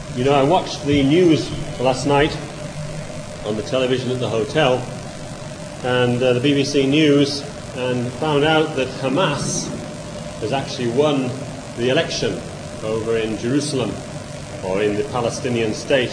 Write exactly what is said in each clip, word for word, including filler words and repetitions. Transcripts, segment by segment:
You know, I watched the news last night on the television at the hotel, and uh, the B B C News, and found out that Hamas has actually won the election over in Jerusalem, or in the Palestinian state.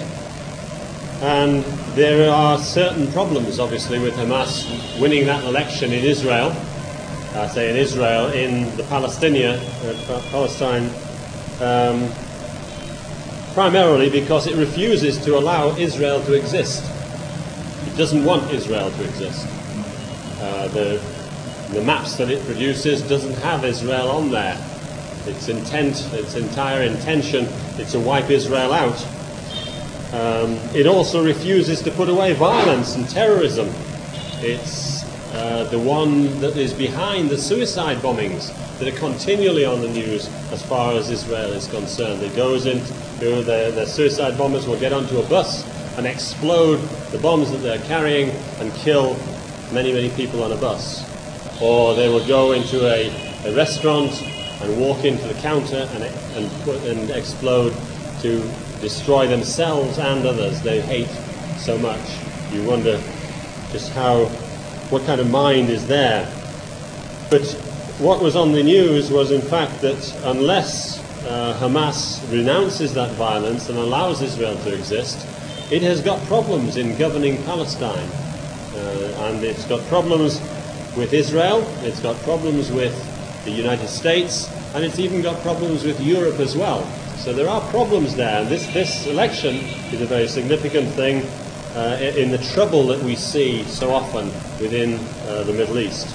And there are certain problems, obviously, with Hamas winning that election in Israel. I say in Israel, in the Palestinian, uh, Palestine, um, primarily because it refuses to allow Israel to exist. It doesn't want Israel to exist. Uh, the, the maps that it produces doesn't have Israel on there. Its intent, its entire intention, is to wipe Israel out. Um, it also refuses to put away violence and terrorism. It's uh, the one that is behind the suicide bombings that are continually on the news as far as Israel is concerned. It goes into, you know, the, the suicide bombers will get onto a bus and explode the bombs that they're carrying and kill many, many people on a bus. Or they will go into a, a restaurant and walk into the counter and, and, put, and explode to destroy themselves and others they hate so much. You wonder just how, what kind of mind is there. But what was on the news was, in fact, that unless uh, Hamas renounces that violence and allows Israel to exist, it has got problems in governing Palestine. Uh, and it's got problems with Israel, it's got problems with the United States, and it's even got problems with Europe as well. So there are problems there, and this, this election is a very significant thing uh, in the trouble that we see so often within uh, the Middle East.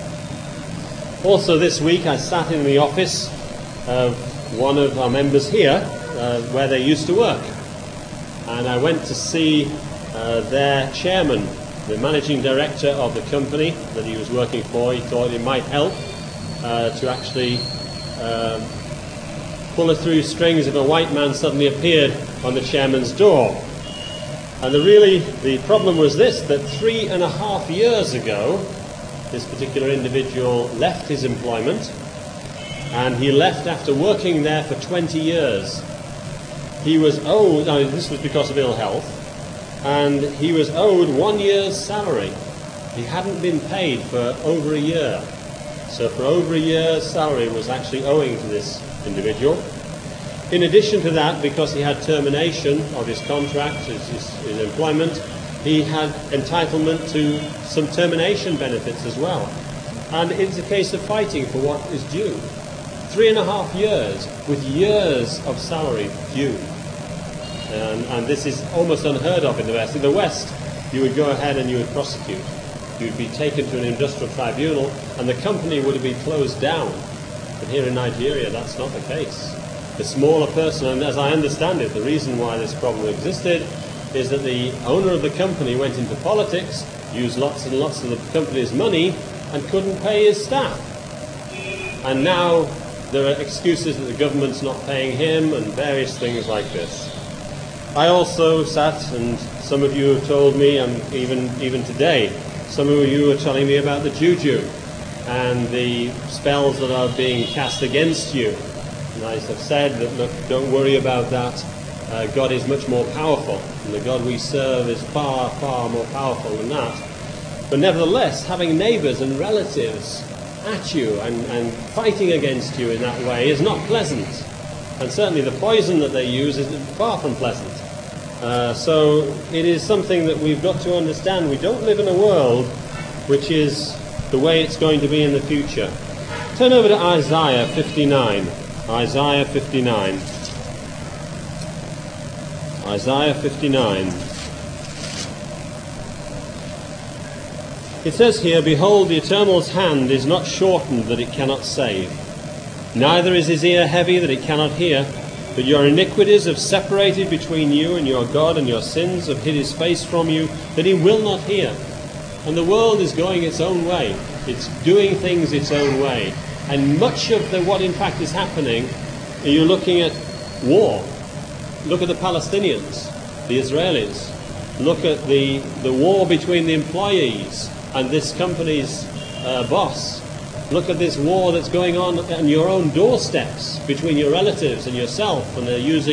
Also this week I sat in the office of one of our members here, uh, where they used to work. And I went to see uh, their chairman, the managing director of the company that he was working for. He thought it might help uh, to actually um, pull through strings if a white man suddenly appeared on the chairman's door. And the really, the problem was this, that three and a half years ago, this particular individual left his employment, and he left after working there for twenty years. He was owed, no, this was because of ill health, and he was owed one year's salary. He hadn't been paid for over a year. So for over a year's salary was actually owing to this individual. In addition to that, because he had termination of his contract, his, his, his employment, he had entitlement to some termination benefits as well. And it's a case of fighting for what is due. Three and a half years with years of salary due. And, and this is almost unheard of in the West. In the West, you would go ahead and you would prosecute. You would be taken to an industrial tribunal and the company would be closed down. But here in Nigeria, that's not the case. The smaller person, and as I understand it, the reason why this problem existed is that the owner of the company went into politics, used lots and lots of the company's money, and couldn't pay his staff. And now there are excuses that the government's not paying him and various things like this. I also sat, and some of you have told me, and even, even today, some of you are telling me about the juju and the spells that are being cast against you. And I have said that, look, don't worry about that. Uh, God is much more powerful, and the God we serve is far, far more powerful than that. But nevertheless, having neighbours and relatives at you and, and fighting against you in that way is not pleasant. And certainly the poison that they use is far from pleasant. Uh, so it is something that we've got to understand. We don't live in a world which is the way it's going to be in the future. Turn over to Isaiah fifty-nine. Isaiah fifty-nine. Isaiah fifty-nine. It says here, "Behold, the Eternal's hand is not shortened that it cannot save, neither is his ear heavy that it cannot hear. But your iniquities have separated between you and your God, and your sins have hid his face from you, that he will not hear." And the world is going its own way. It's doing things its own way. And much of the, what in fact is happening, you're looking at war. Look at the Palestinians, the Israelis. Look at the, the war between the employees and this company's uh, boss. Look at this war that's going on on your own doorsteps between your relatives and yourself, and they're using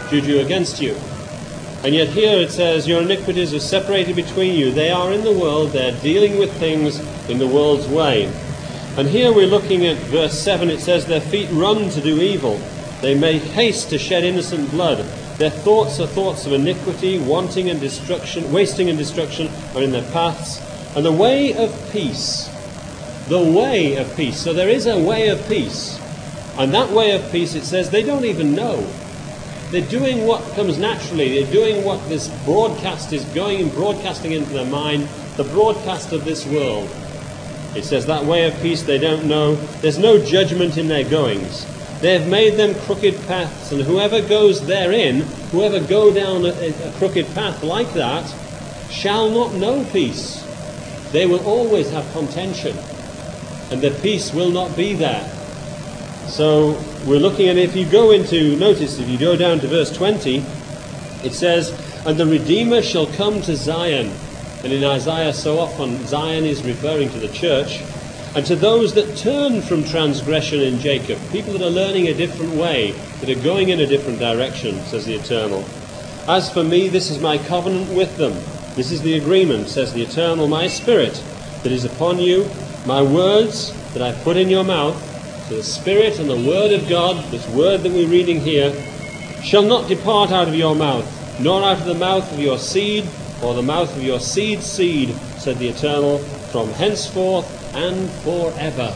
juju against you. And yet here it says, your iniquities are separated between you. They are in the world, they're dealing with things in the world's way. And here we're looking at verse seven, it says, their feet run to do evil. They make haste to shed innocent blood. Their thoughts are thoughts of iniquity, wanting and destruction, wasting and destruction are in their paths. And the way of peace, the way of peace. So there is a way of peace. And that way of peace, it says, they don't even know. They're doing what comes naturally. They're doing what this broadcast is going and broadcasting into their mind, the broadcast of this world. It says that way of peace they don't know. There's no judgment in their goings. They have made them crooked paths, and whoever goes therein, whoever go down a, a crooked path like that, shall not know peace. They will always have contention, and their peace will not be there. So we're looking at, if you go into, notice, if you go down to verse twenty, it says, and the Redeemer shall come to Zion. And in Isaiah so often, Zion is referring to the church. And to those that turn from transgression in Jacob, people that are learning a different way, that are going in a different direction, says the Eternal. As for me, this is my covenant with them. This is the agreement, says the Eternal, my Spirit that is upon you, my words that I put in your mouth. So the Spirit and the Word of God, this word that we're reading here, shall not depart out of your mouth, nor out of the mouth of your seed, or the mouth of your seed's seed, said the Eternal, from henceforth and forever.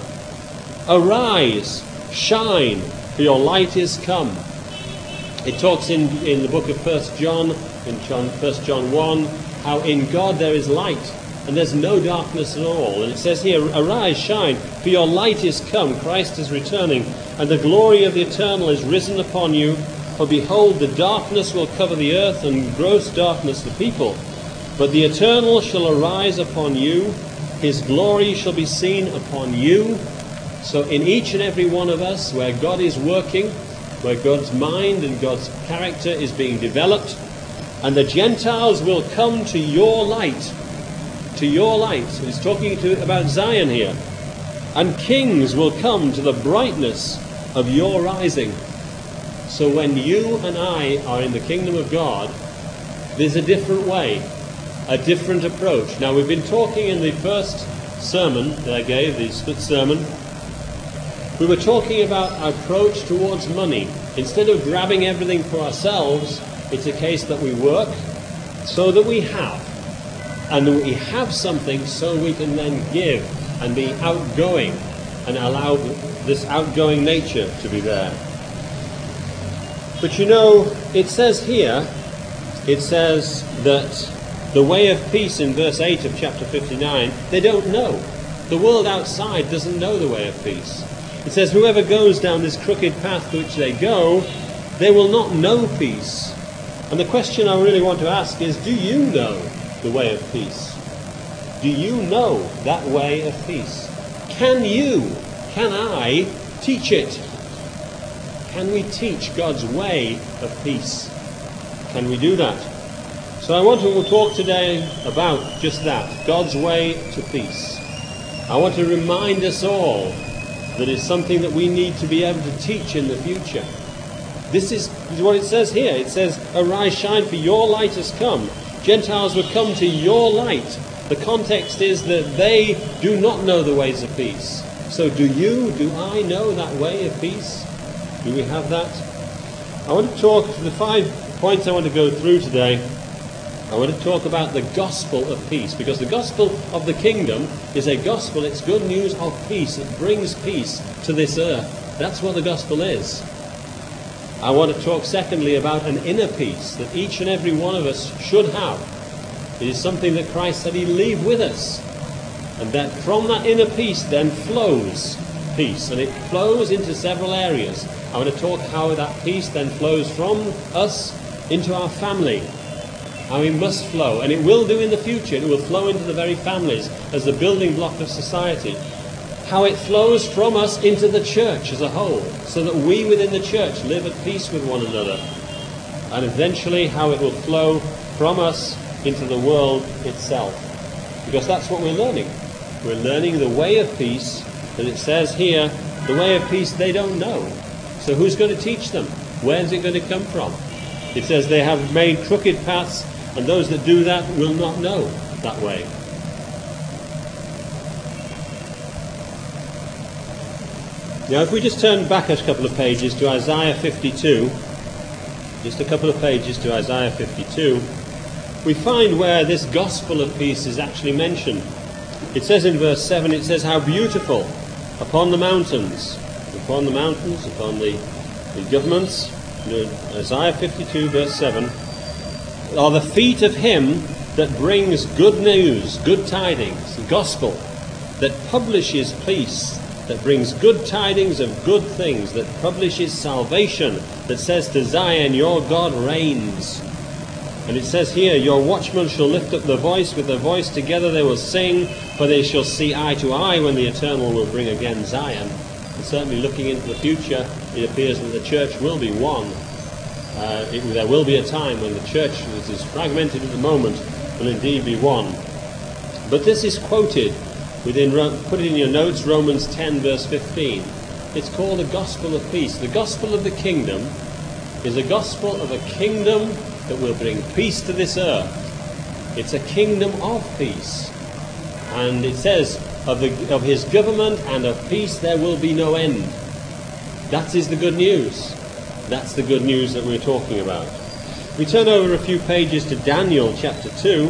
Arise, shine, for your light is come. It talks in, in the book of First John, in John, First John one, how in God there is light, and there's no darkness at all. And it says here, arise, shine, for your light is come, Christ is returning, and the glory of the Eternal is risen upon you. For behold, the darkness will cover the earth, and gross darkness the people. But the Eternal shall arise upon you, his glory shall be seen upon you. So in each and every one of us, where God is working, where God's mind and God's character is being developed, and the Gentiles will come to your light, to your light. So he's talking to, about Zion here. And kings will come to the brightness of your rising. So when you and I are in the kingdom of God, there's a different way, a different approach. Now, we've been talking in the first sermon that I gave, the split sermon, we were talking about our approach towards money. Instead of grabbing everything for ourselves, it's a case that we work so that we have. And that we have something so we can then give and be outgoing and allow this outgoing nature to be there. But you know, it says here, it says that the way of peace in verse eight of chapter fifty-nine, they don't know. The world outside doesn't know the way of peace. It says, whoever goes down this crooked path to which they go, they will not know peace. And the question I really want to ask is, do you know the way of peace? Do you know that way of peace? Can you, can I teach it? Can we teach God's way of peace? Can we do that? So I want to talk today about just that, God's way to peace. I want to remind us all that it's something that we need to be able to teach in the future. This is what it says here. It says, arise, shine, for your light has come. Gentiles will come to your light. The context is that they do not know the ways of peace. So do you, do I know that way of peace? Do we have that? I want to talk, the five points I want to go through today, I want to talk about the gospel of peace, because the gospel of the kingdom is a gospel, it's good news of peace. It brings peace to this earth. That's what the gospel is. I want to talk secondly about an inner peace that each and every one of us should have. It is something that Christ said he'd leave with us. And that from that inner peace then flows peace. And it flows into several areas. I want to talk how that peace then flows from us into our family. How it must flow. And it will do in the future. It will flow into the very families as the building block of society. How it flows from us into the church as a whole, so that we within the church live at peace with one another. And eventually how it will flow from us into the world itself. Because that's what we're learning. We're learning the way of peace, that it says here, the way of peace they don't know. So who's going to teach them? Where's it going to come from? It says they have made crooked paths, and those that do that will not know that way. Now if we just turn back a couple of pages to Isaiah fifty-two, just a couple of pages to Isaiah fifty-two, we find where this gospel of peace is actually mentioned. It says in verse seven, it says, how beautiful upon the mountains, upon the mountains, upon the, the governments, Isaiah fifty-two verse seven, are the feet of him that brings good news, good tidings, the gospel, that publishes peace, that brings good tidings of good things, that publishes salvation, that says to Zion, your God reigns. And it says here, your watchmen shall lift up the voice, with their voice together they will sing, for they shall see eye to eye when the Eternal will bring again Zion. And certainly looking into the future, it appears that the church will be one. Uh, it, there will be a time when the church, which is fragmented at the moment, will indeed be one. But this is quoted within, put it in your notes, Romans ten verse fifteen. It's called the gospel of peace. The gospel of the kingdom is a gospel of a kingdom that will bring peace to this earth. It's a kingdom of peace. And it says, of, the, of his government and of peace there will be no end. That is the good news. That's the good news that we're talking about. We turn over a few pages to Daniel chapter two.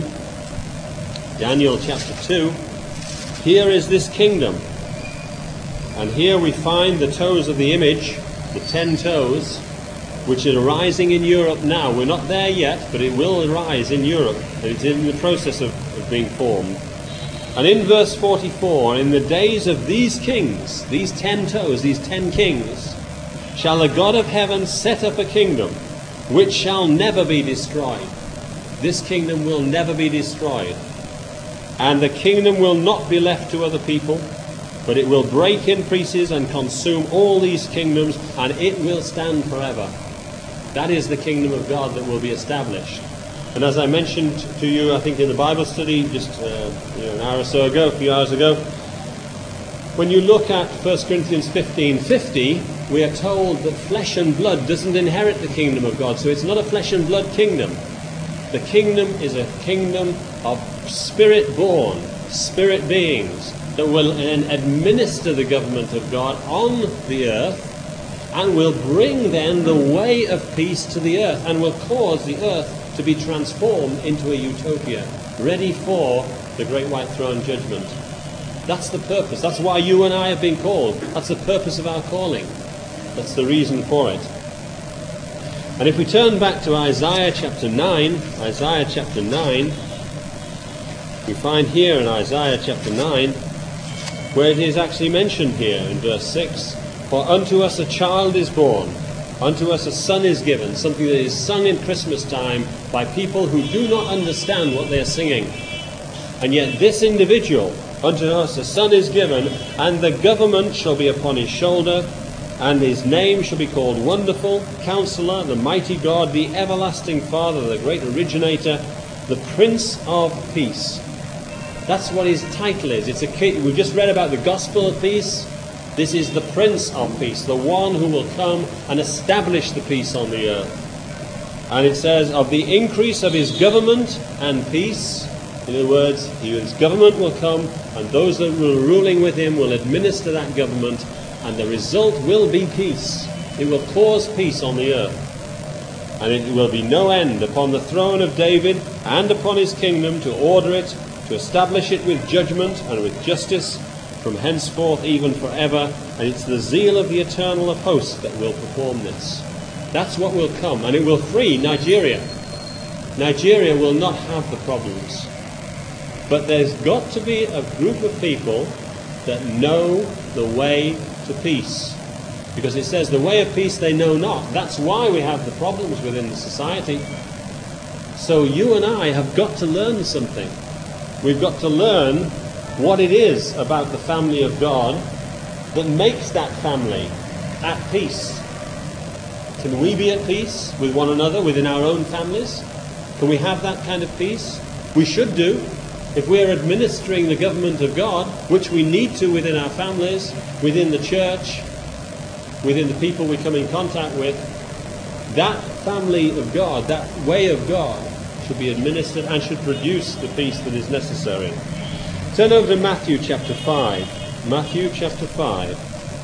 Daniel chapter two. Here is this kingdom. And here we find the toes of the image, the ten toes, which are arising in Europe now. We're not there yet, but it will arise in Europe. It's in the process of, of being formed. And in verse forty-four, in the days of these kings, these ten toes, these ten kings, shall the God of heaven set up a kingdom which shall never be destroyed. This kingdom will never be destroyed. And the kingdom will not be left to other people, but it will break in pieces and consume all these kingdoms, and it will stand forever. That is the kingdom of God that will be established. And as I mentioned to you, I think in the Bible study just uh, you know, an hour or so ago, a few hours ago, when you look at First Corinthians fifteen fifty, we are told that flesh and blood doesn't inherit the kingdom of God. So it's not a flesh and blood kingdom. The kingdom is a kingdom of spirit-born, spirit beings that will administer the government of God on the earth, and will bring then the way of peace to the earth, and will cause the earth to be transformed into a utopia, ready for the great white throne judgment. That's the purpose. That's why you and I have been called. That's the purpose of our calling. That's the reason for it. And if we turn back to Isaiah chapter nine, Isaiah chapter nine, we find here in Isaiah chapter nine, where it is actually mentioned here in verse six, for unto us a child is born, unto us a son is given, something that is sung in Christmas time by people who do not understand what they are singing. And yet this individual, unto us a son is given, and the government shall be upon his shoulder, and his name shall be called Wonderful, Counselor, the Mighty God, the Everlasting Father, the Great Originator, the Prince of Peace. That's what his title is. It's a, we've just read about the gospel of peace. This is the Prince of Peace, the one who will come and establish the peace on the earth. And it says, of the increase of his government and peace. In other words, his government will come, and those that will ruling with him will administer that government, and the result will be peace. It will cause peace on the earth. And it will be no end upon the throne of David and upon his kingdom, to order it, to establish it with judgment and with justice from henceforth even forever. And it's the zeal of the Eternal of hosts that will perform this. That's what will come, and it will free Nigeria. Nigeria will not have the problems. But there's got to be a group of people that know the way to peace. Because it says the way of peace they know not. That's why we have the problems within the society. So you and I have got to learn something. We've got to learn what it is about the family of God that makes that family at peace. Can we be at peace with one another within our own families? Can we have that kind of peace? We should do. If we're administering the government of God, which we need to within our families, within the church, within the people we come in contact with, that family of God, that way of God, should be administered and should produce the peace that is necessary. Turn over to Matthew chapter five. Matthew chapter five.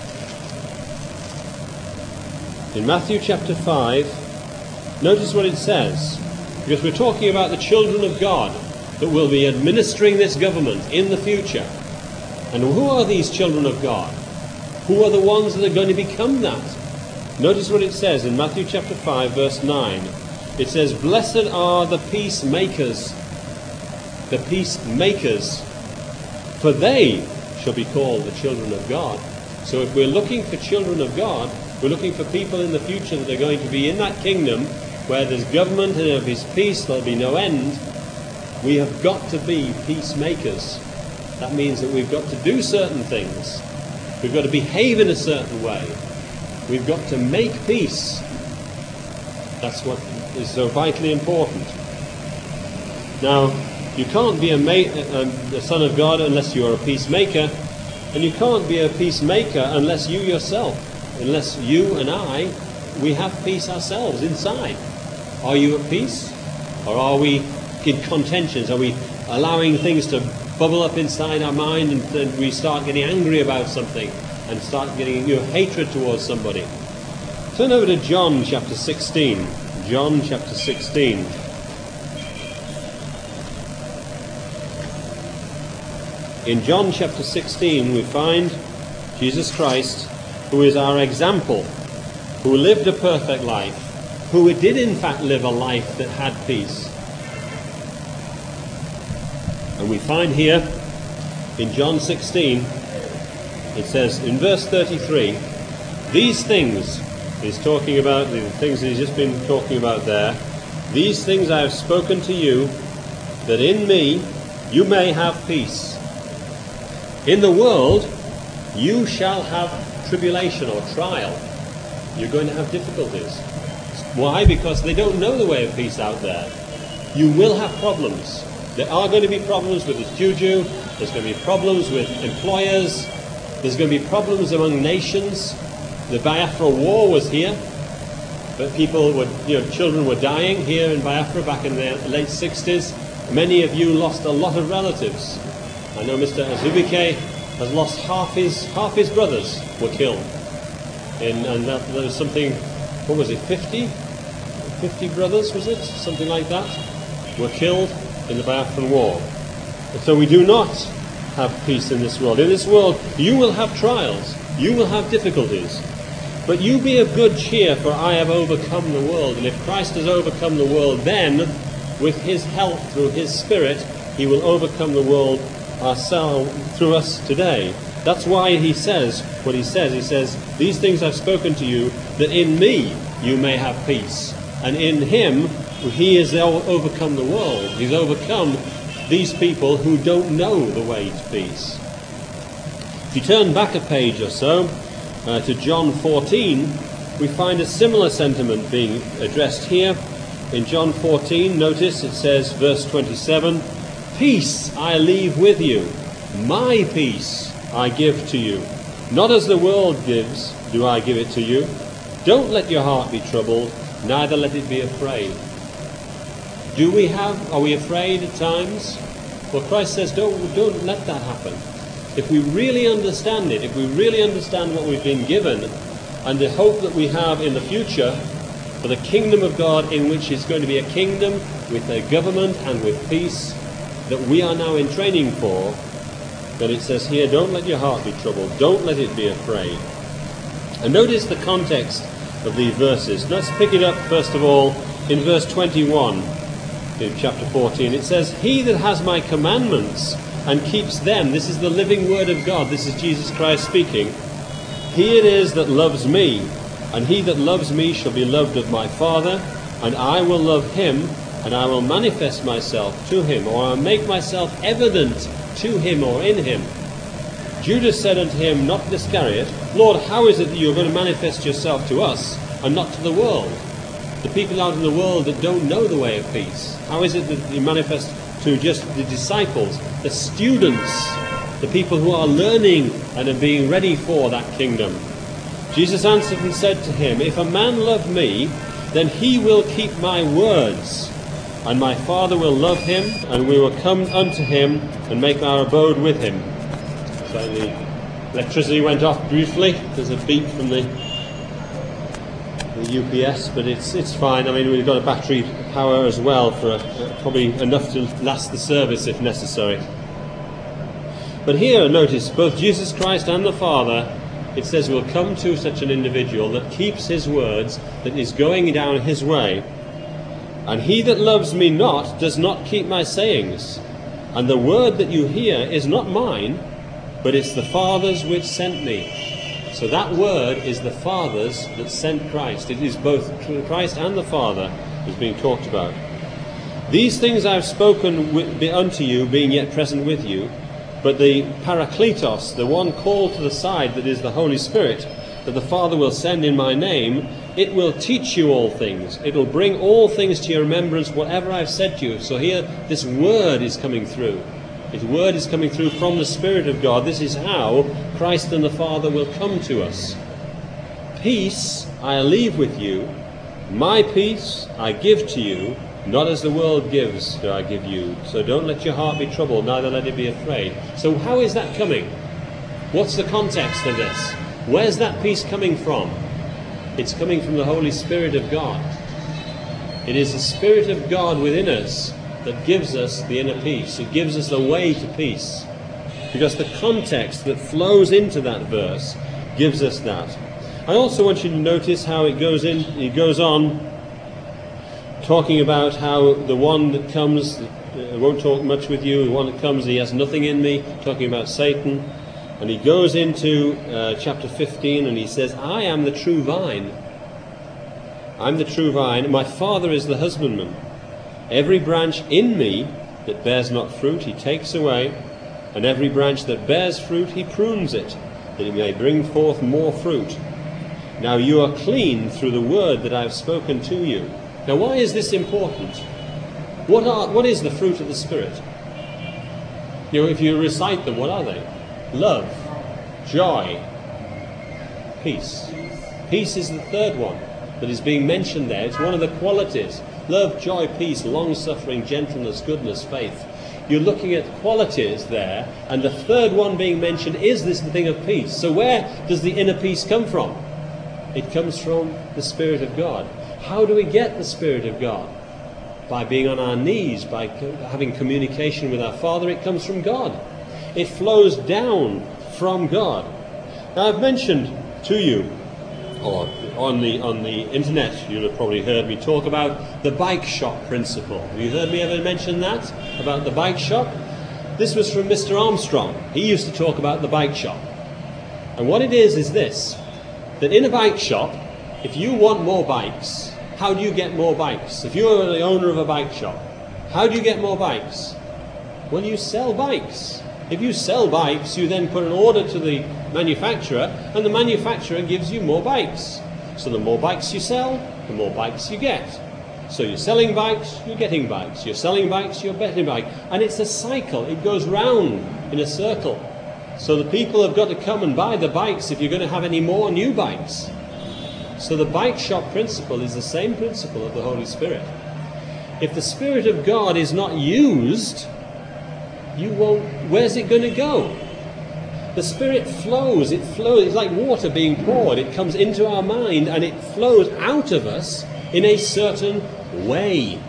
In Matthew chapter five, notice what it says, because we're talking about the children of God that will be administering this government in the future. And who are these children of God? Who are the ones that are going to become that? Notice what it says in Matthew chapter five, verse nine. It says, "Blessed are the peacemakers, the peacemakers, for they shall be called the children of God." So if we're looking for children of God, we're looking for people in the future that are going to be in that kingdom where there's government and of his peace there'll be no end. We have got to be peacemakers. That means that we've got to do certain things. We've got to behave in a certain way. We've got to make peace. That's what is so vitally important. Now, you can't be a, ma- a, a son of God unless you're a peacemaker, and you can't be a peacemaker unless you yourself, unless you and I, we have peace ourselves inside. Are you at peace? Or are we in contentions? Are we allowing things to bubble up inside our mind and, and we start getting angry about something and start getting you know, hatred towards somebody? Turn over to John chapter sixteen. John chapter sixteen. In John chapter sixteen we find Jesus Christ, who is our example, who lived a perfect life, who did in fact live a life that had peace. And we find here in John sixteen, it says in verse thirty-three, "These things," he's talking about the things that he's just been talking about there, "these things I have spoken to you, that in me you may have peace. In the world you shall have tribulation or trial." You're going to have difficulties. Why? Because they don't know the way of peace out there. You will have problems. There are going to be problems with the juju. There's going to be problems with employers. There's going to be problems among nations. The Biafra War was here, but people were, you know, children were dying here in Biafra back in the late sixties. Many of you lost a lot of relatives. I know Mister Azubike has lost half his half his brothers were killed. In, and that, there was something, what was it, fifty? fifty brothers, was it? Something like that, were killed in the Biafran War. And so we do not have peace in this world. In this world, you will have trials, you will have difficulties. But you be of good cheer, for I have overcome the world. And if Christ has overcome the world, then, with his help through his Spirit, he will overcome the world ourselves through us today. That's why he says what he says. He says, "These things I've spoken to you, that in me you may have peace." And in him, he has overcome the world. He's overcome these people who don't know the way to peace. If you turn back a page or so uh, to John fourteen, we find a similar sentiment being addressed here. In John fourteen, notice it says, verse twenty-seven, "Peace I leave with you, my peace I give to you. Not as the world gives, do I give it to you. Don't let your heart be troubled, neither let it be afraid." Do we have, are we afraid at times? Well, Christ says, don't, don't let that happen. If we really understand it, if we really understand what we've been given, and the hope that we have in the future, for the kingdom of God, in which is going to be a kingdom with a government and with peace, that we are now in training for, then it says here, don't let your heart be troubled, don't let it be afraid. And notice the context of these verses. Let's pick it up first of all in verse twenty-one in chapter fourteen. It says, "He that has my commandments and keeps them," this is the living word of God, this is Jesus Christ speaking, "he it is that loves me, and he that loves me shall be loved of my Father, and I will love him, and I will manifest myself to him," or I will make myself evident to him or in him. Judas said unto him, not Iscariot, "Lord, how is it that you are going to manifest yourself to us and not to the world?" The people out in the world that don't know the way of peace. How is it that you manifest to just the disciples, the students, the people who are learning and are being ready for that kingdom? Jesus answered and said to him, "If a man love me, then he will keep my words, and my Father will love him, and we will come unto him and make our abode with him. So the electricity went off briefly. There's a beep from the, the U P S, but it's it's fine. I mean, we've got a battery power as well for a, probably enough to last the service if necessary. But here, notice, both Jesus Christ and the Father, it says, will come to such an individual that keeps his words, that is going down his way. And he that loves me not does not keep my sayings. And the word that you hear is not mine, but it's the Father's which sent me. So that word is the Father's that sent Christ. It is both Christ and the Father who's being talked about. These things I have spoken unto you, being yet present with you. But the Parakletos, the one called to the side, that is the Holy Spirit, that the Father will send in my name, it will teach you all things. It will bring all things to your remembrance, whatever I've said to you. So here, this word is coming through. His word is coming through from the Spirit of God. This is how Christ and the Father will come to us. Peace I leave with you. My peace I give to you. Not as the world gives do I give you. So don't let your heart be troubled, neither let it be afraid. So how is that coming? What's the context of this? Where's that peace coming from? It's coming from the Holy Spirit of God. It is the Spirit of God within us that gives us the inner peace. It gives us the way to peace. Because the context that flows into that verse gives us that. I also want you to notice how it goes in, it goes on talking about how the one that comes, I won't talk much with you, the one that comes, he has nothing in me, talking about Satan. And he goes into uh, chapter fifteen and he says, I am the true vine. I'm the true vine, and my Father is the husbandman. Every branch in me that bears not fruit, he takes away, and every branch that bears fruit, he prunes it, that it may bring forth more fruit. Now you are clean through the word that I have spoken to you. Now, why is this important? What are what is the fruit of the Spirit? You know, if you recite them, what are they? Love, joy, peace. Peace is the third one that is being mentioned there. It's one of the qualities. Love, joy, peace, long-suffering, gentleness, goodness, faith. You're looking at qualities there, and the third one being mentioned is this thing of peace. So where does the inner peace come from? It comes from the Spirit of God. How do we get the Spirit of God? By being on our knees, by having communication with our Father. It comes from God. It flows down from God. Now, I've mentioned to you, or on the on the internet, you'll have probably heard me talk about the bike shop principle. Have you heard me ever mention that, about the bike shop? This was from Mister Armstrong. He used to talk about the bike shop. And what it is is this, that in a bike shop, if you want more bikes, how do you get more bikes? If you're the owner of a bike shop, how do you get more bikes? Well, you sell bikes. If you sell bikes, you then put an order to the manufacturer, and the manufacturer gives you more bikes. So the more bikes you sell, the more bikes you get. So you're selling bikes, you're getting bikes. You're selling bikes, you're getting bikes. And it's a cycle. It goes round in a circle. So the people have got to come and buy the bikes if you're going to have any more new bikes. So the bike shop principle is the same principle of the Holy Spirit. If the Spirit of God is not used, you won't, where's it going to go? The Spirit flows, it flows, it's like water being poured. It comes into our mind and it flows out of us in a certain way.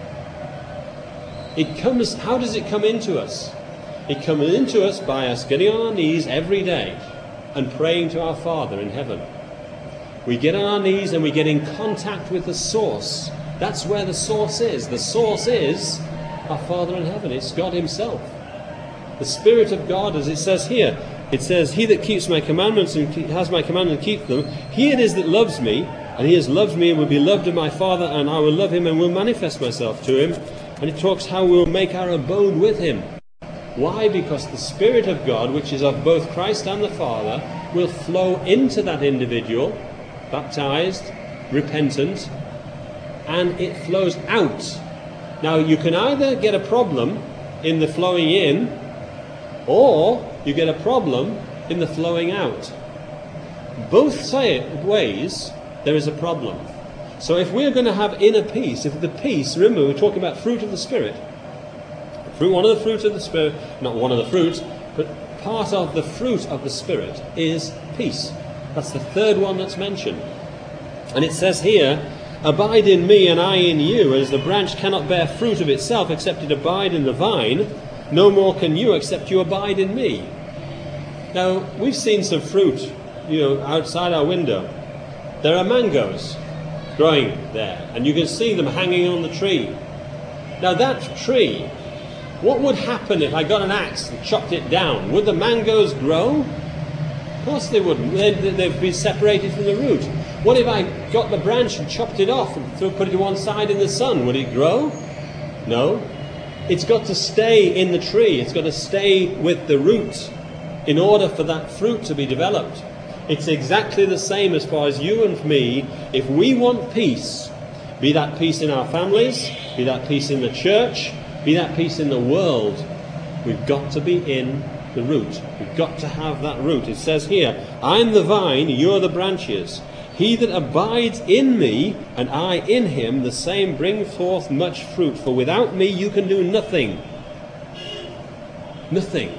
It comes, how does it come into us? It comes into us by us getting on our knees every day and praying to our Father in heaven. We get on our knees and we get in contact with the source. That's where the source is. The source is our Father in heaven. It's God himself. The Spirit of God, as it says here, it says, he that keeps my commandments and has my commandments and keeps them, he it is that loves me, and he has loved me and will be loved of my Father, and I will love him and will manifest myself to him. And it talks how we will make our abode with him. Why? Because the Spirit of God, which is of both Christ and the Father, will flow into that individual, baptized, repentant, and it flows out. Now, you can either get a problem in the flowing in, or you get a problem in the flowing out. Both say it ways, there is a problem. So if we're going to have inner peace, if the peace, remember we're talking about fruit of the Spirit. Fruit, one of the fruits of the Spirit, not one of the fruits, but part of the fruit of the Spirit is peace. That's the third one that's mentioned. And it says here, abide in me and I in you, as the branch cannot bear fruit of itself except it abide in the vine, no more can you except you abide in me. Now, we've seen some fruit, you know, outside our window. There are mangoes growing there, and you can see them hanging on the tree. Now that tree, what would happen if I got an axe and chopped it down? Would the mangoes grow? Of course they wouldn't. They'd, they'd be separated from the root. What if I got the branch and chopped it off and threw, put it to one side in the sun? Would it grow? No. It's got to stay in the tree. It's got to stay with the root in order for that fruit to be developed. It's exactly the same as far as you and me. If we want peace, be that peace in our families, be that peace in the church, be that peace in the world, we've got to be in the root. We've got to have that root. It says here, I am the vine, you are the branches. He that abides in me, and I in him, the same bring forth much fruit. For without me you can do nothing. Nothing.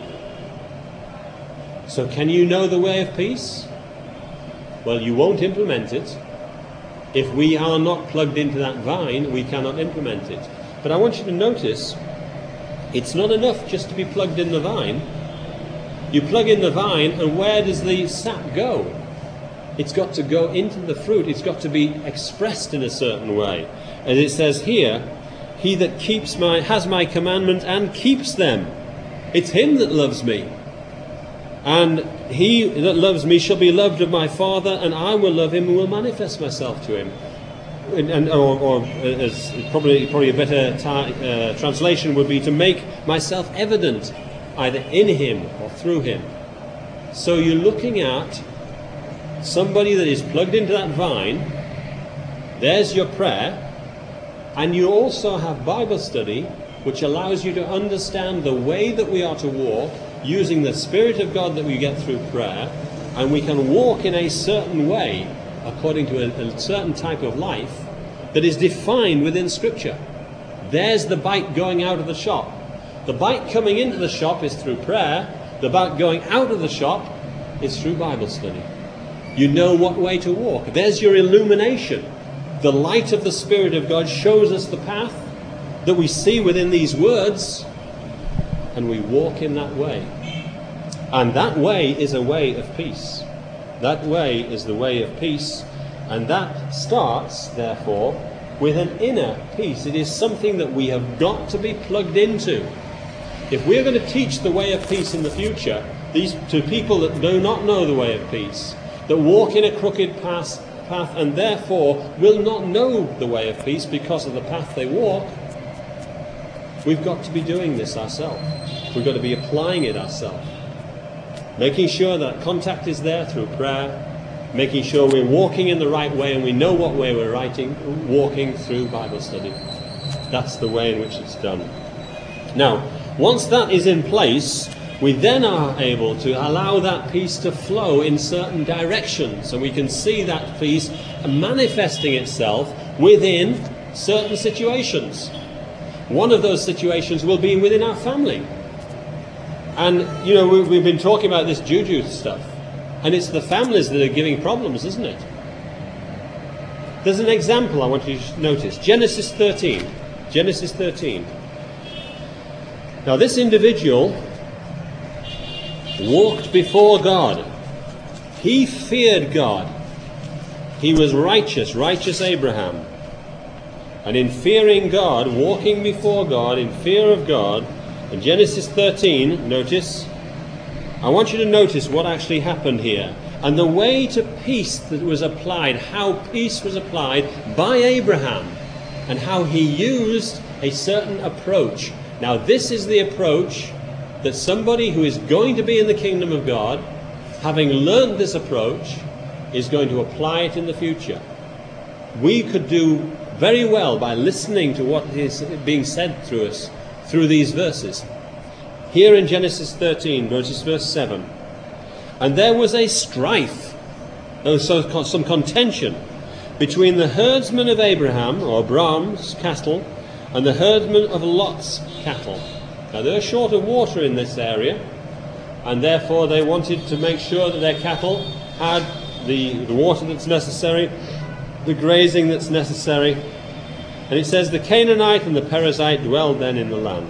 So can you know the way of peace? Well, you won't implement it. If we are not plugged into that vine, we cannot implement it. But I want you to notice, it's not enough just to be plugged in the vine. You plug in the vine, and where does the sap go? It's got to go into the fruit. It's got to be expressed in a certain way. As it says here, he that keeps my has my commandment and keeps them. It's him that loves me. And he that loves me shall be loved of my Father, and I will love him and will manifest myself to him. And, and or, or as probably probably a better ta- uh, translation would be to make myself evident, either in him or through him. So you're looking at somebody that is plugged into that vine. There's your prayer, and you also have Bible study, which allows you to understand the way that we are to walk, using the Spirit of God that we get through prayer, and we can walk in a certain way according to a, a certain type of life that is defined within Scripture. There's the bite going out of the shop. The bite coming into the shop is through prayer. The bite going out of the shop is through Bible study. You know what way to walk. There's your illumination. The light of the Spirit of God shows us the path that we see within these words, and we walk in that way. And that way is a way of peace. That way is the way of peace. And that starts, therefore, with an inner peace. It is something that we have got to be plugged into. If we're going to teach the way of peace in the future, these to people that do not know the way of peace, that walk in a crooked path, path and therefore will not know the way of peace because of the path they walk, we've got to be doing this ourselves. We've got to be applying it ourselves. Making sure that contact is there through prayer, making sure we're walking in the right way and we know what way we're writing, walking through Bible study. That's the way in which it's done. Now, once that is in place, we then are able to allow that peace to flow in certain directions, and we can see that peace manifesting itself within certain situations. One of those situations will be within our family. And, you know, we've been talking about this juju stuff, and it's the families that are giving problems, isn't it? There's an example I want you to notice. Genesis thirteen. Genesis thirteen. Now, this individual walked before God. He feared God. He was righteous, righteous Abraham. And in fearing God, walking before God, in fear of God, in Genesis thirteen, notice, I want you to notice what actually happened here. And the way to peace that was applied, how peace was applied by Abraham, and how he used a certain approach. Now, this is the approach that somebody who is going to be in the kingdom of God, having learned this approach, is going to apply it in the future. We could do very well by listening to what is being said through us, through these verses. Here in Genesis thirteen, notice verse seven. And there was a strife, oh, so some contention between the herdsmen of Abraham, or Abram's cattle, and the herdsmen of Lot's cattle. Now they're short of water in this area, and therefore they wanted to make sure that their cattle had the, the water that's necessary, the grazing that's necessary. And it says, the Canaanite and the Perizzite dwelled then in the land.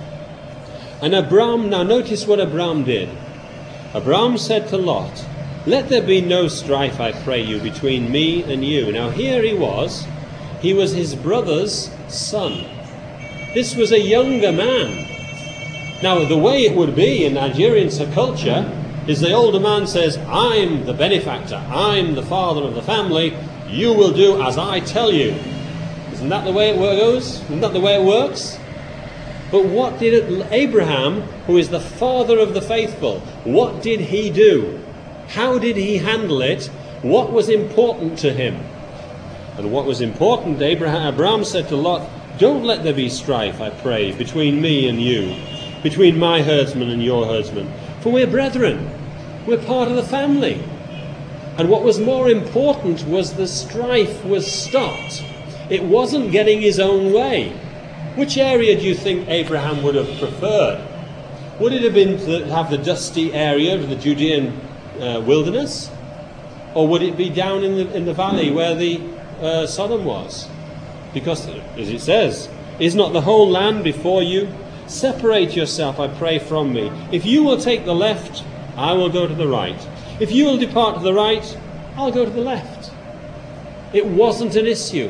And Abram, now notice what Abram did. Abram said to Lot, let there be no strife, I pray you, between me and you. Now here he was. He was his brother's son. This was a younger man. Now the way it would be in Nigerian culture is the older man says, I'm the benefactor, I'm the father of the family, you will do as I tell you. Isn't that the way it goes? Isn't that the way it works? But what did it, Abraham, who is the father of the faithful, what did he do? How did he handle it? What was important to him? And what was important, Abraham, Abraham said to Lot, don't let there be strife, I pray, between me and you, between my herdsmen and your herdsmen. For we're brethren. We're part of the family. And what was more important was the strife was stopped. It wasn't getting his own way. Which area do you think Abraham would have preferred? Would it have been to have the dusty area of the Judean uh, wilderness? Or would it be down in the, in the valley where the uh, Sodom was? Because, as it says, is not the whole land before you? Separate yourself, I pray, from me. If you will take the left, I will go to the right. If you will depart to the right, I'll go to the left. It wasn't an issue.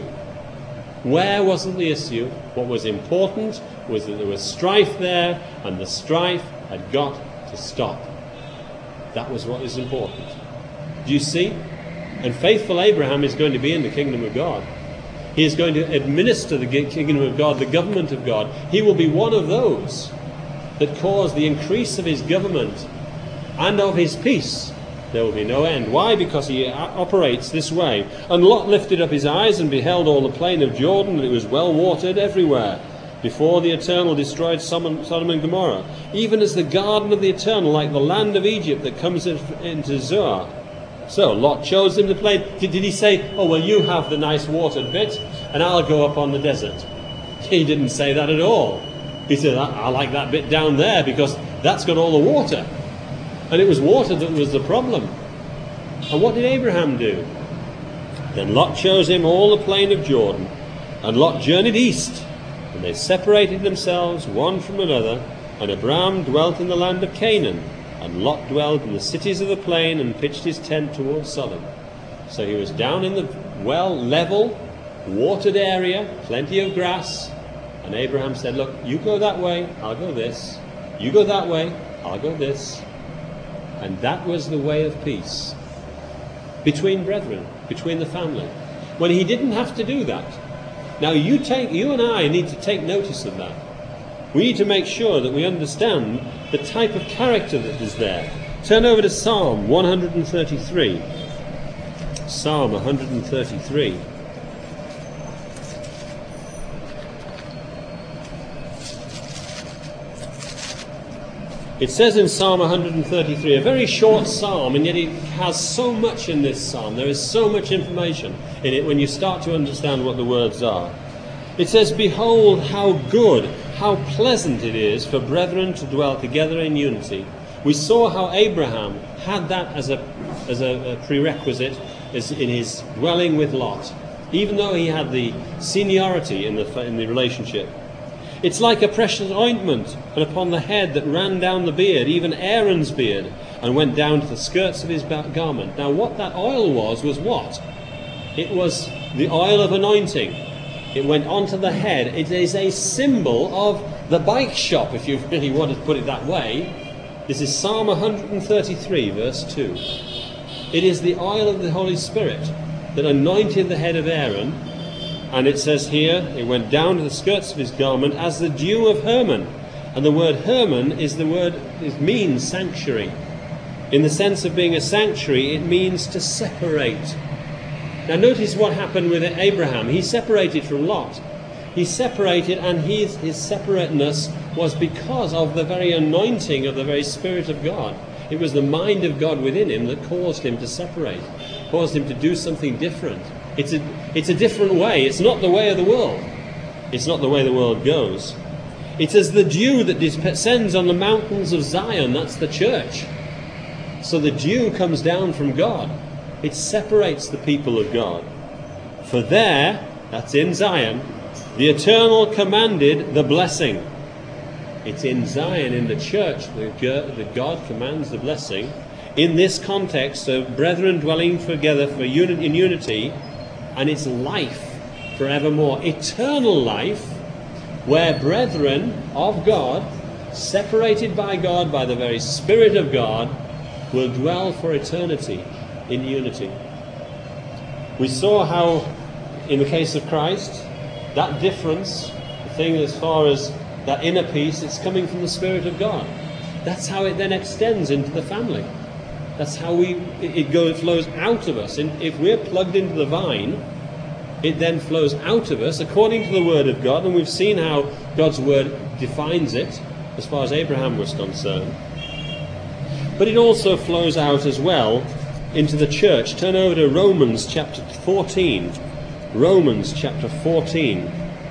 Where wasn't the issue? What was important was that there was strife there, and the strife had got to stop. That was what was important. Do you see? And faithful Abraham is going to be in the kingdom of God. He is going to administer the kingdom of God, the government of God. He will be one of those that cause the increase of his government and of his peace. There will be no end. Why? Because he operates this way. And Lot lifted up his eyes and beheld all the plain of Jordan, and it was well watered everywhere, before the Eternal destroyed Sodom and Gomorrah, even as the garden of the Eternal, like the land of Egypt that comes into Zoar. So Lot chose him the plain. Did, did he say, oh, well, you have the nice watered bit, and I'll go up on the desert? He didn't say that at all. He said, I, I like that bit down there, because that's got all the water. And it was water that was the problem. And what did Abraham do? Then Lot chose him all the plain of Jordan, and Lot journeyed east, and they separated themselves one from another, and Abram dwelt in the land of Canaan, and Lot dwelt in the cities of the plain and pitched his tent towards Sodom. So he was down in the well, level, watered area, plenty of grass, and Abraham said, look, you go that way, I'll go this. You go that way, I'll go this. And that was the way of peace between brethren, between the family, when he didn't have to do that. Now you take, you and I need to take notice of that. We need to make sure that we understand the type of character that is there. Turn over to Psalm one thirty-three. Psalm one thirty-three. It says in Psalm one thirty-three, a very short psalm, and yet it has so much in this psalm. There is so much information in it when you start to understand what the words are. It says, behold how good, how pleasant it is for brethren to dwell together in unity. We saw how Abraham had that as a, as a, a prerequisite as in his dwelling with Lot, even though he had the seniority in the, in the relationship. It's like a precious ointment and upon the head that ran down the beard, even Aaron's beard, and went down to the skirts of his garment. Now what that oil was, was what? It was the oil of anointing. It went onto the head. It is a symbol of the bike shop, if you really want to put it that way. This is Psalm one thirty-three, verse two. It is the oil of the Holy Spirit that anointed the head of Aaron. And it says here, it went down to the skirts of his garment as the dew of Hermon. And the word Hermon is the word, it means sanctuary. In the sense of being a sanctuary, it means to separate. Now notice what happened with Abraham. He separated from Lot. He separated, and his, his separateness was because of the very anointing of the very Spirit of God. It was the mind of God within him that caused him to separate, caused him to do something different. It's a, it's a different way. It's not the way of the world. It's not the way the world goes. It's as the dew that descends on the mountains of Zion. That's the church. So the dew comes down from God. It separates the people of God. For there, that's in Zion, the Eternal commanded the blessing. It's in Zion, in the church, that God commands the blessing. In this context of brethren dwelling together for uni- in unity, and it's life forevermore. Eternal life, where brethren of God, separated by God, by the very Spirit of God, will dwell for eternity in unity. We saw how, in the case of Christ, that difference, the thing as far as that inner peace, it's coming from the Spirit of God. That's how it then extends into the family. That's how we it, it goes, flows out of us. And if we're plugged into the vine, it then flows out of us according to the Word of God. And we've seen how God's Word defines it as far as Abraham was concerned. But it also flows out as well into the church. Turn over to Romans chapter fourteen. Romans chapter fourteen.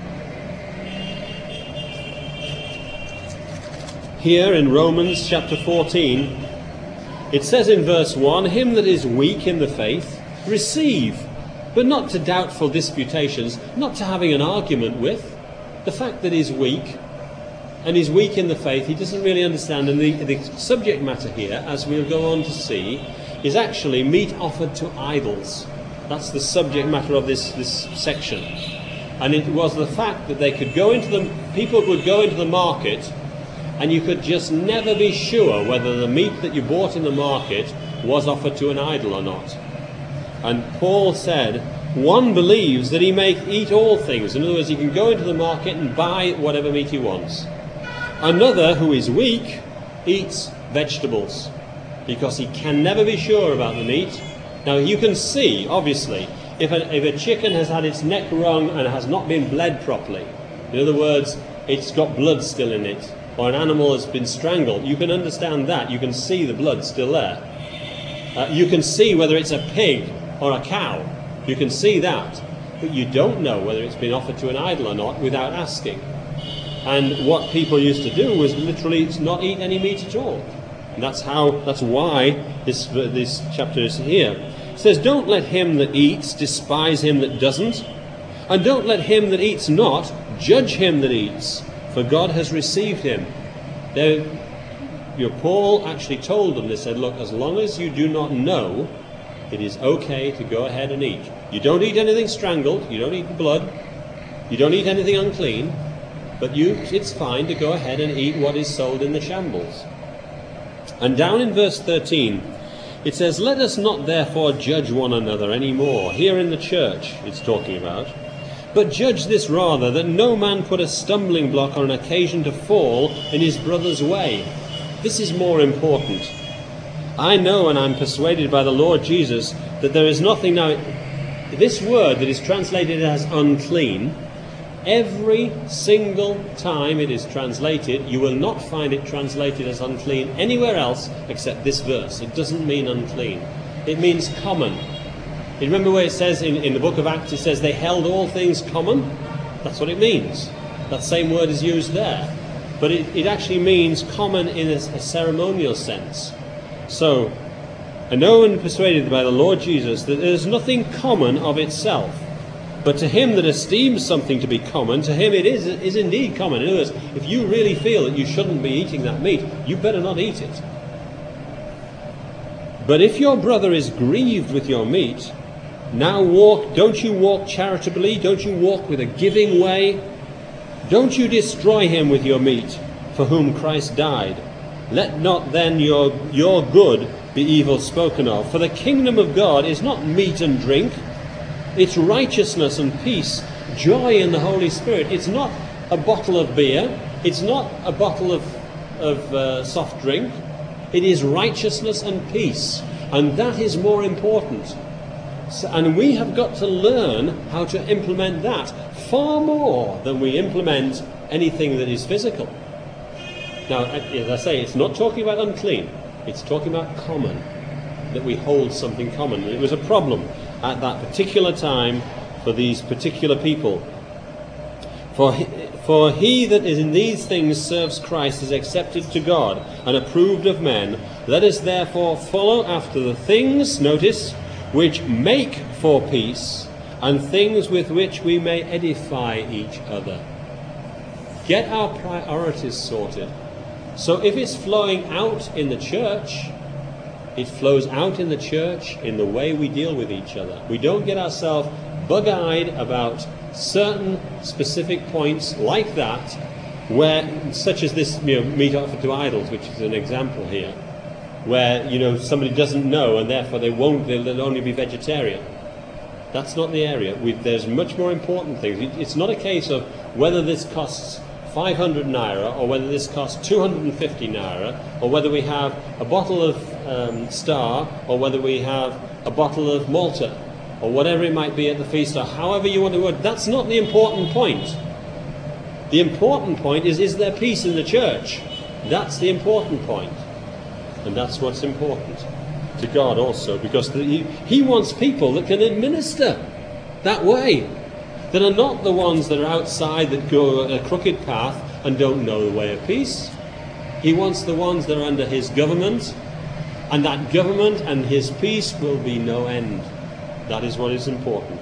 Here in Romans chapter fourteen, it says in verse one, "Him that is weak in the faith, receive, but not to doubtful disputations," not to having an argument with. The fact that he's weak, and he's weak in the faith, he doesn't really understand. And the, the subject matter here, as we'll go on to see, is actually meat offered to idols. That's the subject matter of this, this section. And it was the fact that they could go into the, people would go into the market, and you could just never be sure whether the meat that you bought in the market was offered to an idol or not. And Paul said, one believes that he may eat all things. In other words, he can go into the market and buy whatever meat he wants. Another, who is weak, eats vegetables, because he can never be sure about the meat. Now, you can see, obviously, if a, if a chicken has had its neck wrung and has not been bled properly, in other words, it's got blood still in it, or an animal has been strangled, you can understand that. You can see the blood still there. Uh, you can see whether it's a pig or a cow. You can see that. But you don't know whether it's been offered to an idol or not without asking. And what people used to do was literally not eat any meat at all. And that's how, that's why this, this chapter is here. It says, "Don't let him that eats despise him that doesn't, and don't let him that eats not judge him that eats, for God has received him." Now, your Paul actually told them, they said, look, as long as you do not know, it is okay to go ahead and eat. You don't eat anything strangled, you don't eat blood, you don't eat anything unclean, but you, it's fine to go ahead and eat what is sold in the shambles. And down in verse thirteen, it says, "Let us not therefore judge one another any more." Here in the church it's talking about. "But judge this rather, that no man put a stumbling block or an occasion to fall in his brother's way." This is more important. I know and I'm persuaded by the Lord Jesus that there is nothing now. This word that is translated as unclean, every single time it is translated, you will not find it translated as unclean anywhere else except this verse. It doesn't mean unclean. It means common. You remember where it says in, in the book of Acts, it says they held all things common? That's what it means. That same word is used there. But it, it actually means common in a, a ceremonial sense. So, I know and persuaded by the Lord Jesus that there is nothing common of itself. But to him that esteems something to be common, to him it is, is indeed common. In other words, if you really feel that you shouldn't be eating that meat, you better not eat it. "But if your brother is grieved with your meat, now walk, don't you walk charitably? Don't you walk with a giving way? Don't you destroy him with your meat, for whom Christ died? Let not then your, your good be evil spoken of. For the kingdom of God is not meat and drink. It's righteousness and peace, joy in the Holy Spirit." It's not a bottle of beer. It's not a bottle of, of uh, soft drink. It is righteousness and peace. And that is more important. So, and we have got to learn how to implement that far more than we implement anything that is physical. Now, as I say, it's not talking about unclean. It's talking about common, that we hold something common. It was a problem at that particular time for these particular people. For he, for he that is in these things serves Christ is accepted to God and approved of men. Let us therefore follow after the things, notice, which make for peace, and things with which we may edify each other. Get our priorities sorted. So if it's flowing out in the church, it flows out in the church in the way we deal with each other. We don't get ourselves bug-eyed about certain specific points like that, where, such as this, you know, meat offered to idols, which is an example here, where, you know, somebody doesn't know and therefore they won't, they'll, they'll only be vegetarian. That's not the area. We, there's much more important things. It, it's not a case of whether this costs five hundred naira or whether this costs two hundred fifty naira, or whether we have a bottle of um, Star or whether we have a bottle of Malta, or whatever it might be at the feast, or however you want to word. That's not the important point. The important point is, is there peace in the church? That's the important point. And that's what's important to God also, because the, he, he wants people that can administer that way, that are not the ones that are outside, that go a crooked path and don't know the way of peace. He wants the ones that are under his government, and that government and his peace will be no end. That is what is important.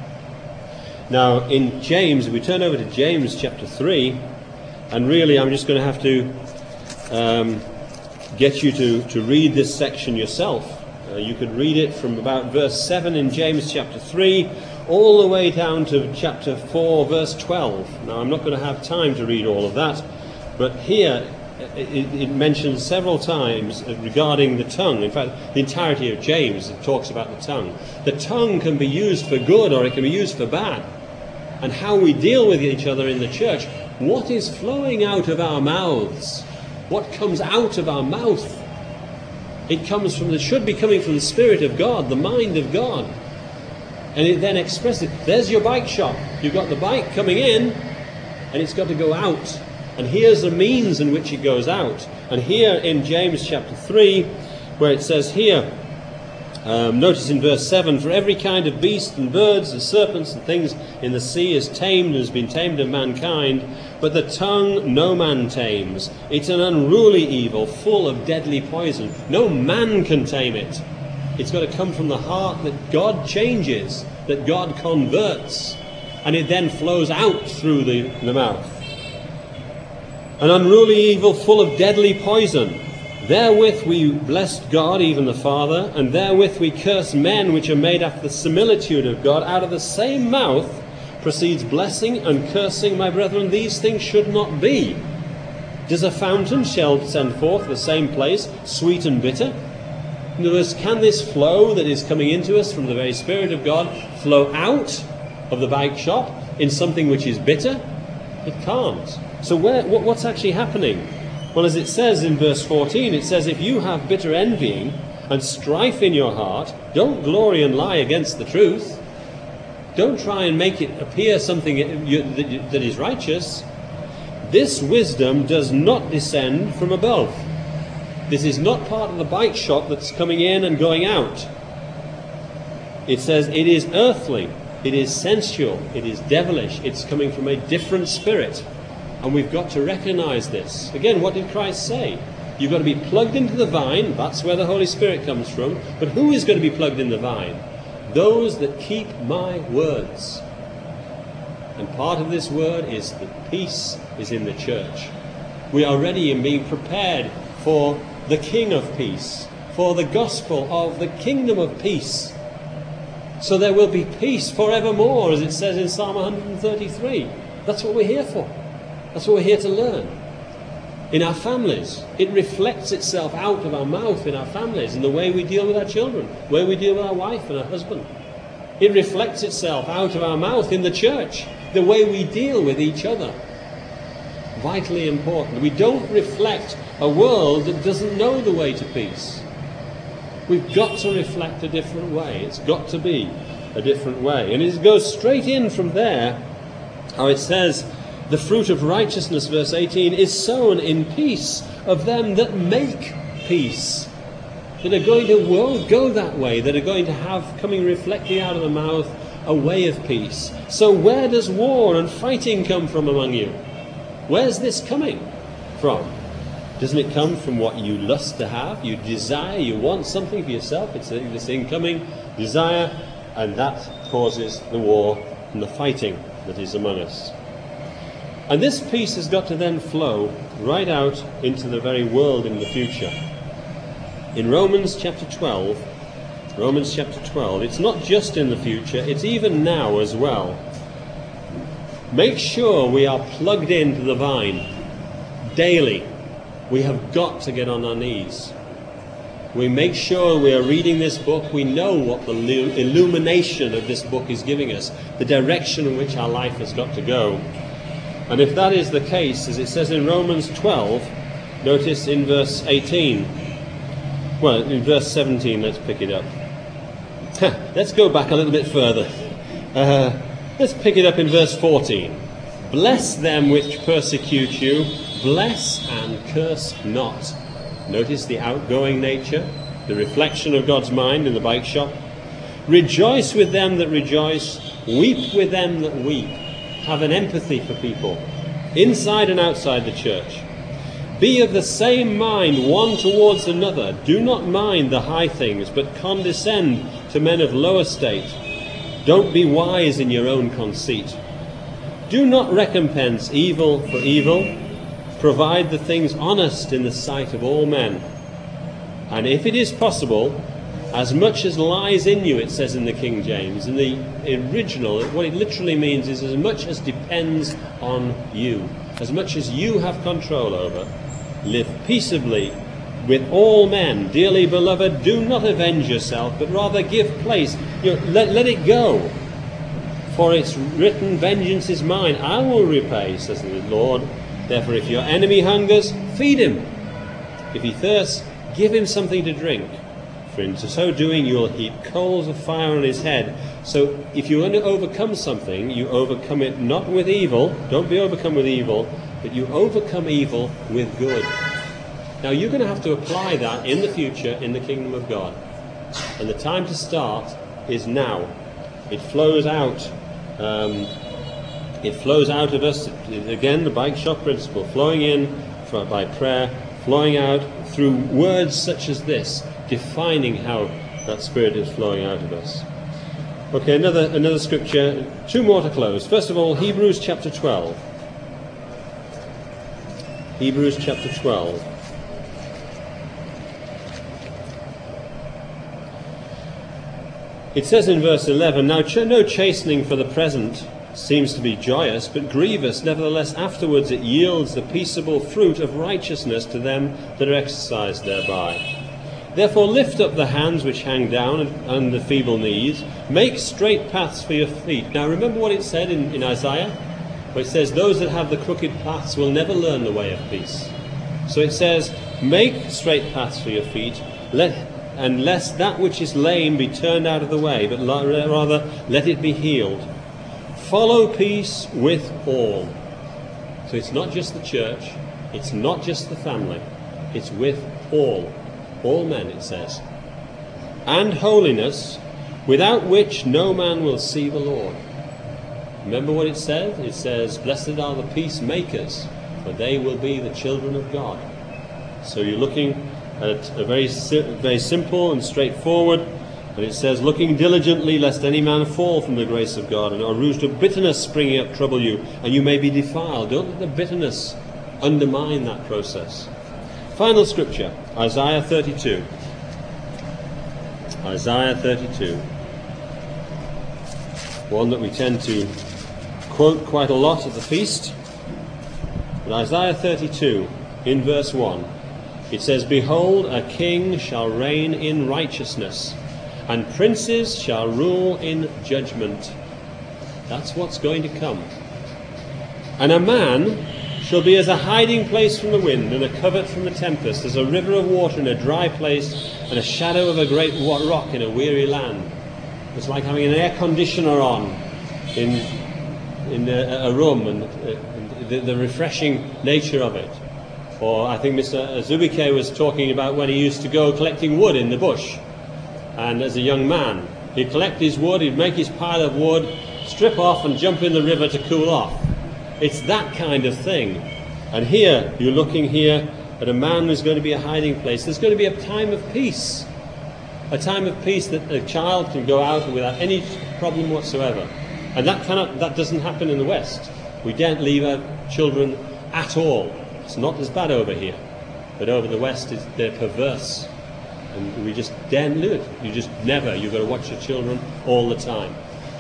Now, in James, we turn over to James chapter three, and really I'm just going to have to um, get you to, to read this section yourself. Uh, you could read it from about verse seven in James chapter three, all the way down to chapter four, verse twelve. Now, I'm not going to have time to read all of that, but here It, it mentions several times regarding the tongue. In fact, the entirety of James talks about the tongue. The tongue can be used for good or it can be used for bad. And how we deal with each other in the church. What is flowing out of our mouths? What comes out of our mouth? It comes from, it should be coming from the Spirit of God, the mind of God. And it then expresses, there's your bike shop. You've got the bike coming in and it's got to go out. And here's the means in which it goes out. And here in James chapter three, where it says here, um, notice in verse seven, for every kind of beast and birds and serpents and things in the sea is tamed and has been tamed of mankind, but the tongue no man tames. It's an unruly evil, full of deadly poison. No man can tame it. It's got to come from the heart that God changes, that God converts, and it then flows out through the, the mouth. An unruly evil full of deadly poison. Therewith we blessed God, even the Father, and therewith we curse men which are made after the similitude of God. Out of the same mouth proceeds blessing and cursing. My brethren, these things should not be. Does a fountain shall send forth the same place, sweet and bitter? In other words, can this flow that is coming into us from the very Spirit of God flow out of the bike shop in something which is bitter? It can't. So where, what, what's actually happening? Well, as it says in verse fourteen, it says, if you have bitter envying and strife in your heart, don't glory and lie against the truth. Don't try and make it appear something that is righteous. This wisdom does not descend from above. This is not part of the bike shop that's coming in and going out. It says it is earthly, it is sensual, it is devilish, it's coming from a different spirit. And we've got to recognize this. Again, what did Christ say? You've got to be plugged into the vine. That's where the Holy Spirit comes from. But who is going to be plugged in the vine? Those that keep my words. And part of this word is that peace is in the church. We are ready and being prepared for the King of Peace, for the gospel of the kingdom of peace. So there will be peace forevermore, as it says in Psalm one thirty-three. That's what we're here for. That's what we're here to learn. In our families, it reflects itself out of our mouth in our families, in the way we deal with our children, the way we deal with our wife and our husband. It reflects itself out of our mouth in the church, the way we deal with each other. Vitally important. We don't reflect a world that doesn't know the way to peace. We've got to reflect a different way. It's got to be a different way. And it goes straight in from there, how it says, the fruit of righteousness, verse eighteen, is sown in peace of them that make peace. that are going to well, go that way, that are going to have, coming reflecting out of the mouth, a way of peace. So where does war and fighting come from among you? Where's this coming from? Doesn't it come from what you lust to have? You desire, you want something for yourself. It's this incoming desire, and that causes the war and the fighting that is among us. And this peace has got to then flow right out into the very world in the future. In Romans chapter twelve, Romans chapter twelve, it's not just in the future, it's even now as well. Make sure we are plugged into the vine daily. We have got to get on our knees. We make sure we are reading this book. We know what the illumination of this book is giving us, the direction in which our life has got to go. And if that is the case, as it says in Romans twelve, notice in verse eighteen, well, in verse seventeen, let's pick it up. Let's go back a little bit further. Uh, let's pick it up in verse fourteen. Bless them which persecute you, bless and curse not. Notice the outgoing nature, the reflection of God's mind in the bike shop. Rejoice with them that rejoice, weep with them that weep. Have an empathy for people, inside and outside the church. Be of the same mind one towards another. Do not mind the high things, but condescend to men of low estate. Don't be wise in your own conceit. Do not recompense evil for evil. Provide the things honest in the sight of all men. And if it is possible, as much as lies in you, it says in the King James. In the original, what it literally means is as much as depends on you. As much as you have control over. Live peaceably with all men. Dearly beloved, do not avenge yourself, but rather give place. You know, let, let it go. For it's written, vengeance is mine, I will repay, says the Lord. Therefore, if your enemy hungers, feed him. If he thirsts, give him something to drink. For in so doing, you will heap coals of fire on his head. So if you want to overcome something, you overcome it not with evil. Don't be overcome with evil, but you overcome evil with good. Now, you're going to have to apply that in the future in the kingdom of God. And the time to start is now. It flows out. Um, it flows out of us. Again, the bike shop principle. Flowing in by prayer, flowing out through words such as this, defining how that Spirit is flowing out of us. Okay, another another scripture. Two more to close. First of all, Hebrews chapter twelve. Hebrews chapter twelve. It says in verse eleven, Now ch- no chastening for the present seems to be joyous, but grievous. Nevertheless, afterwards it yields the peaceable fruit of righteousness to them that are exercised thereby. Therefore lift up the hands which hang down and, and the feeble knees. Make straight paths for your feet. Now remember what it said in, in Isaiah? Where it says, those that have the crooked paths will never learn the way of peace. So it says, make straight paths for your feet, let, and lest that which is lame be turned out of the way, but rather let it be healed. Follow peace with all. So it's not just the church, it's not just the family, it's with all. All men, it says. And holiness, without which no man will see the Lord. Remember what it says? It says, blessed are the peacemakers, for they will be the children of God. So you're looking at a very, very simple and straightforward, and it says, looking diligently lest any man fall from the grace of God, and a root of bitterness springing up trouble you, and you may be defiled. Don't let the bitterness undermine that process. Final scripture, Isaiah thirty-two. Isaiah thirty-two. One that we tend to quote quite a lot at the feast. But Isaiah thirty-two, in verse one, it says, Behold, a king shall reign in righteousness, and princes shall rule in judgment. That's what's going to come. And a man shall be as a hiding place from the wind, and a covert from the tempest, as a river of water in a dry place, and a shadow of a great rock in a weary land. It's like having an air conditioner on in in a, a room, and, uh, and the, the refreshing nature of it. Or I think Mister Zubike was talking about when he used to go collecting wood in the bush. And as a young man, he'd collect his wood, he'd make his pile of wood, strip off and jump in the river to cool off. It's that kind of thing. And here, you're looking here at a man who's going to be a hiding place. There's going to be a time of peace. A time of peace that a child can go out without any problem whatsoever. And that cannot, that doesn't happen in the West. We don't leave our children at all. It's not as bad over here. But over the West, it's, they're perverse. And we just daren't do it. You just never. You've got to watch your children all the time.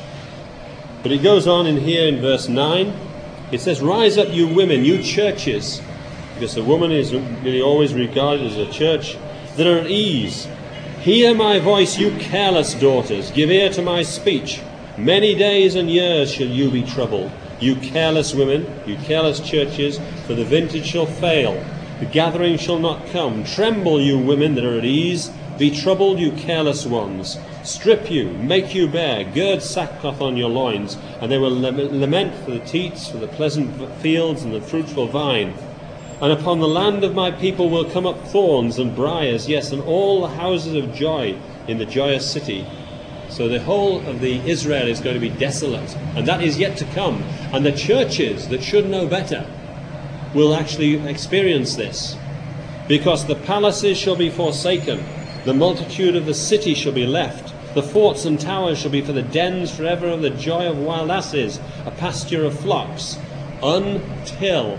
But it goes on in here in verse nine. It says, "Rise up, you women, you churches," because a woman is really always regarded as a church, "that are at ease. Hear my voice, you careless daughters. Give ear to my speech. Many days and years shall you be troubled. You careless women, you careless churches, for the vintage shall fail. The gathering shall not come. Tremble, you women that are at ease. Be troubled, you careless ones. Strip you, make you bare, gird sackcloth on your loins, and they will lament for the teats, for the pleasant fields and the fruitful vine. And upon the land of my people will come up thorns and briars, yes, and all the houses of joy in the joyous city." So the whole of the Israel is going to be desolate, and that is yet to come. And the churches that should know better will actually experience this. "Because the palaces shall be forsaken, the multitude of the city shall be left. The forts and towers shall be for the dens forever of the joy of wild asses, a pasture of flocks, until,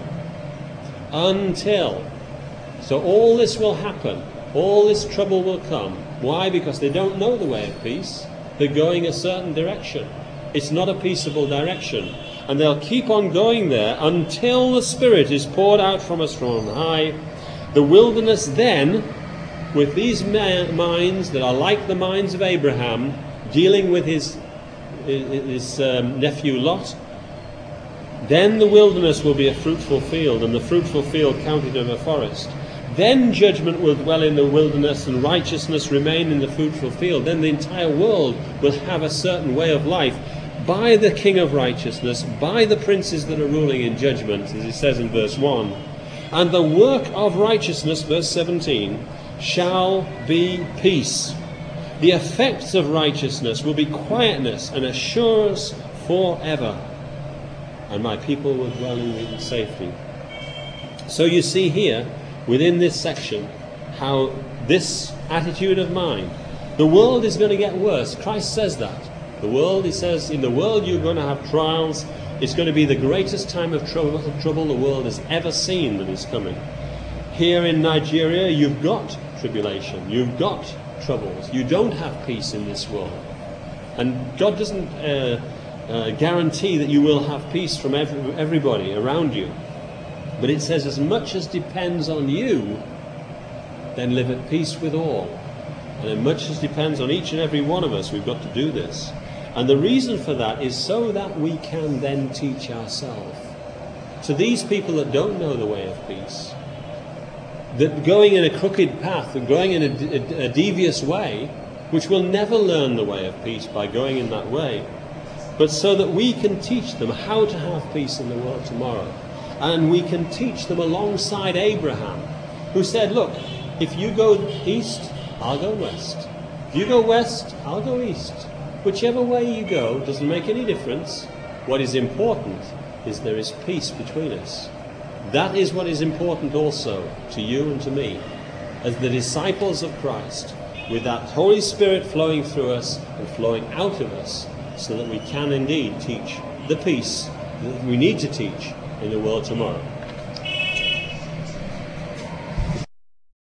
until. So all this will happen. All this trouble will come. Why? Because they don't know the way of peace. They're going a certain direction. It's not a peaceable direction. And they'll keep on going there until the Spirit is poured out from us from on high. The wilderness then, with these minds that are like the minds of Abraham, dealing with his, his um, nephew Lot, then the wilderness will be a fruitful field, and the fruitful field counted of a forest. Then judgment will dwell in the wilderness, and righteousness remain in the fruitful field. Then the entire world will have a certain way of life by the King of righteousness, by the princes that are ruling in judgment, as it says in verse one. And the work of righteousness, verse seventeen, shall be peace. The effects of righteousness will be quietness and assurance forever. And my people will dwell in safety. So you see here, within this section, how this attitude of mind, the world is going to get worse. Christ says that. The world, he says, in the world you're going to have trials. It's going to be the greatest time of trouble, trouble the world has ever seen that is coming. Here in Nigeria, you've got tribulation. You've got troubles. You don't have peace in this world. And God doesn't uh, uh, guarantee that you will have peace from every, everybody around you. But it says, as much as depends on you, then live at peace with all. And as much as depends on each and every one of us, we've got to do this. And the reason for that is so that we can then teach ourselves. To these people that don't know the way of peace, that going in a crooked path, and going in a, a, a devious way, which will never learn the way of peace by going in that way, but so that we can teach them how to have peace in the world tomorrow. And we can teach them alongside Abraham, who said, look, if you go east, I'll go west. If you go west, I'll go east. Whichever way you go doesn't make any difference. What is important is there is peace between us. That is what is important also to you and to me, as the disciples of Christ, with that Holy Spirit flowing through us and flowing out of us, so that we can indeed teach the peace that we need to teach in the world tomorrow.